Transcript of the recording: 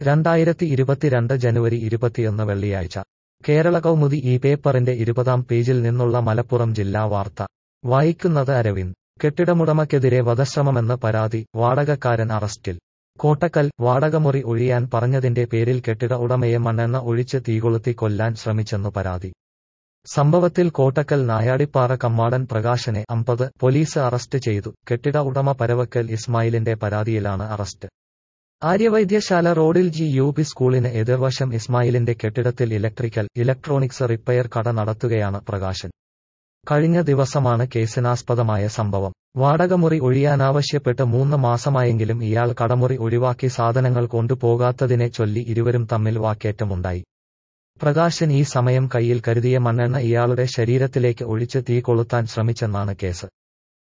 2022 ജനുവരി 21 വെള്ളിയാഴ്ച കേരള കൗമുദി ഈ പേപ്പറിന്റെ 20-ാം പേജിൽ നിന്നുള്ള മലപ്പുറം ജില്ലാ വാർത്ത വായിക്കുന്നത് അരവിന്ദ്. കെട്ടിടമുടമയ്ക്കെതിരെ വധശ്രമമെന്ന് പരാതി, വാടകക്കാരൻ അറസ്റ്റിൽ. കോട്ടക്കൽ, വാടകമുറി ഒഴിയാൻ പറഞ്ഞതിന്റെ പേരിൽ കെട്ടിട ഉടമയെ മണ്ണെണ്ണ ഒഴിച്ച് തീകൊളുത്തി കൊല്ലാൻ ശ്രമിച്ചെന്നു പരാതി. സംഭവത്തിൽ കോട്ടക്കൽ നായാടിപ്പാറ കമ്മാടൻ പ്രകാശനെ 50 പോലീസ് അറസ്റ്റ് ചെയ്തു. കെട്ടിട ഉടമ പരവക്കൽ ഇസ്മായിലിന്റെ പരാതിയിലാണ് അറസ്റ്റ്. ആര്യവൈദ്യശാല റോഡിൽ GUP സ്കൂളിന് എതിർവശം ഇസ്മായിലിന്റെ കെട്ടിടത്തിൽ ഇലക്ട്രോണിക്സ് റിപ്പയർ കട നടത്തുകയാണ് പ്രകാശൻ. കഴിഞ്ഞ ദിവസമാണ് കേസിനാസ്പദമായ സംഭവം. വാടകമുറി ഒഴിയാനാവശ്യപ്പെട്ട് 3 മാസമായെങ്കിലും ഇയാൾ കടമുറി ഒഴിവാക്കി സാധനങ്ങൾ കൊണ്ടുപോകാത്തതിനെ ചൊല്ലി ഇരുവരും തമ്മിൽ വാക്കേറ്റമുണ്ടായി. പ്രകാശൻ ഈ സമയം കയ്യിൽ കരുതിയ മണ്ണെണ്ണ ഇയാളുടെ ശരീരത്തിലേക്ക് ഒഴിച്ച് തീ കൊളുത്താൻ ശ്രമിച്ചെന്നാണ് കേസ്.